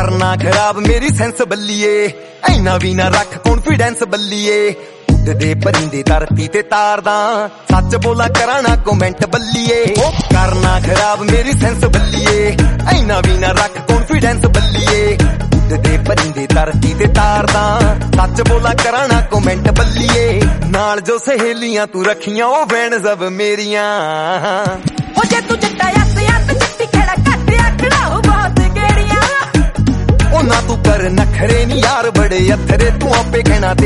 करना खराब मेरी सेंस बल्लीए ऐना भी ना रख कॉन्फिडेंस बल्लीए उड़दे परिंदे धरती ते तारदा सच बोला कराना कमेंट बल्लीए करना खराब मेरी सेंस बल्लीए ऐना भी ना रख कॉन्फिडेंस बल्लीए उड़दे परिंदे धरती ते तारदा सच बोला कराना कमेंट बल्लीए नाल जो सहेलियां तू रखियां ओ वैन सब मेरियां ओ जे तू जट्टा यात जट्टी खेड़ा कट आखड़ा हो बहुत गेड़ियां ओ ना तू कर नखरे नी यार बड़े अथरे तू आपे कहना